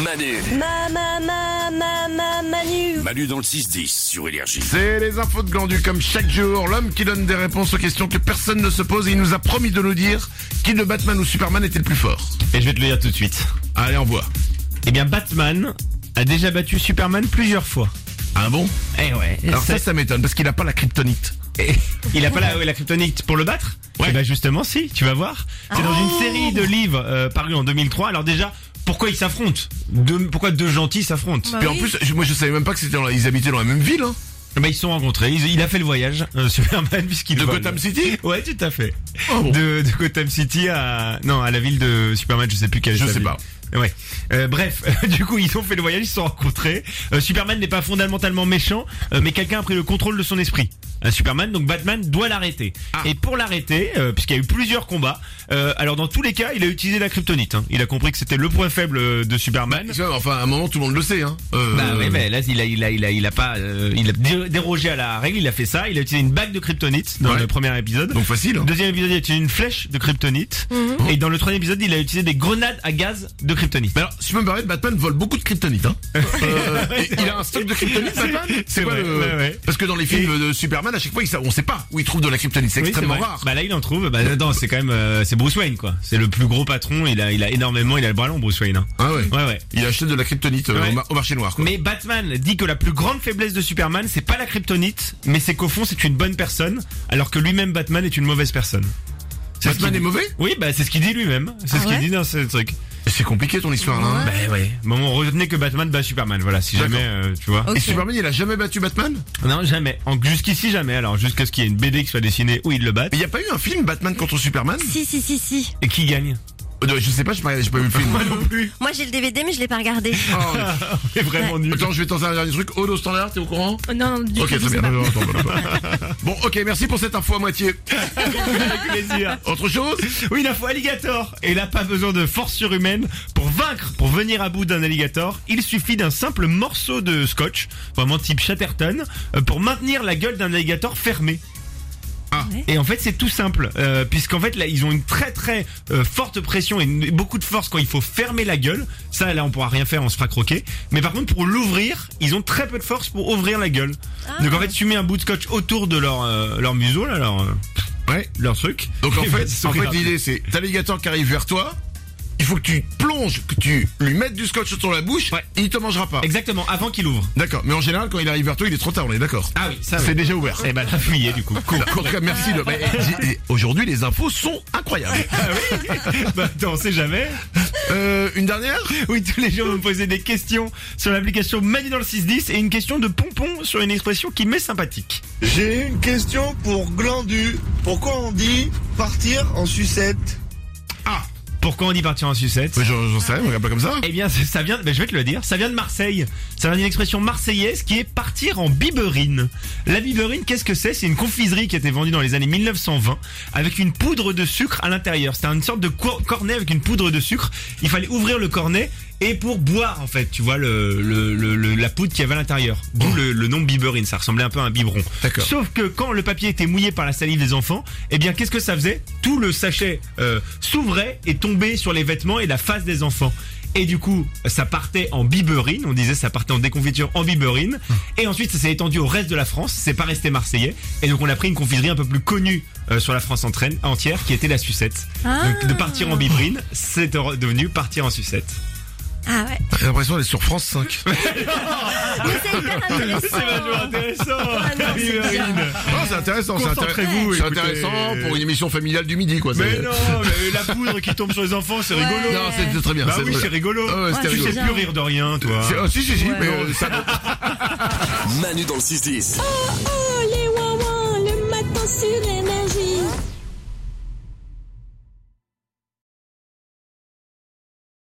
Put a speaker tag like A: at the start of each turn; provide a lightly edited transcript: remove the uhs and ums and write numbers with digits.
A: Manu.
B: Manu.
A: Manu dans le 6-10 sur Énergie.
C: C'est les infos de Glandu comme chaque jour. L'homme qui donne des réponses aux questions que personne ne se pose et il nous a promis de nous dire qui de Batman ou Superman était le plus fort.
D: Et je vais te le dire tout de suite.
C: Allez, on voit.
D: Eh bien, Batman a déjà battu Superman plusieurs fois.
C: Ah bon?
D: Eh ouais.
C: Alors ça m'étonne parce qu'il a pas la kryptonite.
D: Il a pas la kryptonite pour le battre?
C: Ouais.
D: Eh ben justement, si, tu vas voir. C'est dans une série de livres parus en 2003. Alors déjà, pourquoi ils s'affrontent? Pourquoi deux gentils s'affrontent?
C: Puis en plus, moi je savais même pas que ils habitaient dans la même ville. Hein.
D: Bah ils se sont rencontrés, il a fait le voyage, Superman, puisqu'il
C: De
D: vole.
C: Gotham City?
D: Ouais, tout à fait.
C: Oh bon.
D: De Gotham City à la ville de Superman, je sais plus quelle est
C: Je
D: sa
C: sais
D: ville.
C: pas.
D: Ouais. Bref, du coup, ils ont fait le voyage, ils se sont rencontrés. Superman n'est pas fondamentalement méchant, mais quelqu'un a pris le contrôle de son esprit. Superman, donc Batman doit l'arrêter.
C: Ah.
D: Et pour l'arrêter, puisqu'il y a eu plusieurs combats, alors dans tous les cas, il a utilisé la kryptonite. Hein. Il a compris que c'était le point faible de Superman.
C: Enfin, à un moment, tout le monde le sait. Hein.
D: Bah oui, mais là il a dérogé à la règle, il a fait ça, il a utilisé une bague de kryptonite dans le premier épisode.
C: Donc facile. Hein.
D: Deuxième épisode, il a utilisé une flèche de kryptonite. Et dans le troisième épisode, il a utilisé des grenades à gaz de kryptonite.
C: Mais alors, si je peux me permettre, Batman vole beaucoup de kryptonite. Hein. Il a un stock de kryptonite, Batman.
D: C'est
C: quoi
D: vrai, ouais.
C: Parce que dans les films de Superman, à chaque fois, on sait pas où il trouve de la kryptonite. C'est
D: Oui,
C: extrêmement
D: vrai.
C: rare.
D: Bah là il en trouve. Bah non, c'est quand même c'est Bruce Wayne quoi. C'est le plus gros patron. Il a énormément. Il a le bras long Bruce Wayne. Hein.
C: Ah ouais.
D: Ouais.
C: Il a acheté de la kryptonite
D: Ouais.
C: au marché noir. Quoi.
D: Mais Batman dit que la plus grande faiblesse de Superman, c'est pas la kryptonite, mais c'est qu'au fond c'est une bonne personne, alors que lui-même Batman est une mauvaise personne.
C: Batman est mauvais?
D: Oui, bah c'est ce qu'il dit lui-même. C'est ce qu'il dit dans ce truc.
C: C'est compliqué ton histoire là. Hein.
D: Bah ouais. Bon, on retenait que Batman bat Superman. Voilà, si
C: D'accord.
D: jamais, tu vois.
C: Et Superman, il a jamais battu Batman?
D: Non, jamais. Jusqu'ici, jamais. Alors, jusqu'à ce qu'il y ait une BD qui soit dessinée où il le batte.
C: Mais il y a pas eu un film Batman contre Superman?
B: Si.
D: Et qui gagne?
C: Je sais pas, j'ai pas vu le film.
D: Moi non plus.
B: Moi j'ai le DVD mais je l'ai pas regardé.
C: Oh,
D: On est vraiment nul.
C: attends, je vais tenter un dernier truc. Odo Standard, t'es au courant?
B: Non, du
C: Ok,
B: tout,
C: très
B: je sais
C: bien.
B: pas.
C: Non, attends. Bon, ok, merci pour cette info à moitié.
D: Avec plaisir.
C: Autre chose?
D: Oui, la fois alligator. Et il n'a pas besoin de force surhumaine pour venir à bout d'un alligator. Il suffit d'un simple morceau de scotch, vraiment type Chatterton, pour maintenir la gueule d'un alligator fermée.
C: Ah.
D: Et en fait c'est tout simple, puisqu'en fait là ils ont une très forte pression et beaucoup de force quand il faut fermer la gueule. Ça là on pourra rien faire, on se fera croquer. Mais par contre pour l'ouvrir, ils ont très peu de force pour ouvrir la gueule. Donc en fait tu mets un bout de scotch autour de leur museau là, leur truc.
C: Donc en
D: Et
C: fait
D: ils sont
C: l'idée c'est t'as l'alligator qui arrive vers toi. Il faut que tu plonges, que tu lui mettes du scotch sur la bouche.
D: Ouais.
C: Et il te mangera pas.
D: Exactement, avant qu'il ouvre.
C: D'accord. Mais en général, quand il arrive vers toi, il est trop tard. On est d'accord.
D: Ah oui, ça
C: C'est déjà ouvert.
D: Et ben là fuyez du coup. Cool.
C: En tout cas, merci. Aujourd'hui, les infos sont incroyables.
D: Ah oui. Bah attends, on sait jamais.
C: Une dernière?
D: Oui, tous les jours, vous me posez des questions sur l'application Manu dans le 610 et une question de pompon sur une expression qui m'est sympathique.
E: J'ai une question pour Glandu. Pourquoi on dit partir en sucette?
D: Ah, pourquoi on dit partir en sucette?
C: Mais j'en sais, on regarde pas comme ça.
D: Eh bien, ça vient, je vais te le dire, ça vient de Marseille. Ça vient d'une expression marseillaise qui est partir en biberine. La biberine, qu'est-ce que c'est? C'est une confiserie qui a été vendue dans les années 1920 avec une poudre de sucre à l'intérieur. C'était une sorte de cornet avec une poudre de sucre. Il fallait ouvrir le cornet et pour boire, en fait, tu vois, la poudre qu'il y avait à l'intérieur. D'où le nom biberine. Ça ressemblait un peu à un biberon.
C: D'accord.
D: Sauf que quand le papier était mouillé par la salive des enfants, eh bien, qu'est-ce que ça faisait? Tout le sachet s'ouvrait et tombait sur les vêtements et la face des enfants. Et du coup, ça partait en biberine. On disait ça partait en déconfiture en biberine. Et ensuite, ça s'est étendu au reste de la France. C'est pas resté marseillais. Et donc, on a pris une confiserie un peu plus connue sur la France entière, qui était la sucette. Donc, de partir en biberine, c'est devenu partir en sucette.
B: Ah ouais.
C: J'ai l'impression d'être sur France 5.
B: Mais c'est hyper intéressant.
D: C'est vachement intéressant.
B: Ah non, c'est
D: Biberine.
B: bien.
C: Non, c'est intéressant.
D: Concentrez-vous,
C: C'est
D: écoutez.
C: intéressant pour une émission familiale du midi, quoi.
D: Mais non, mais la poudre qui tombe sur les enfants, c'est rigolo.
C: Non, c'est très bien.
D: Bah
C: c'est
D: oui,
C: très
D: c'est
C: bien.
D: rigolo.
C: Ah ouais, c'était
D: Tu
C: rigolo.
D: sais plus rire de rien, toi.
C: Si, mais
B: Ouais.
C: ça.
A: Manu dans le 6-10.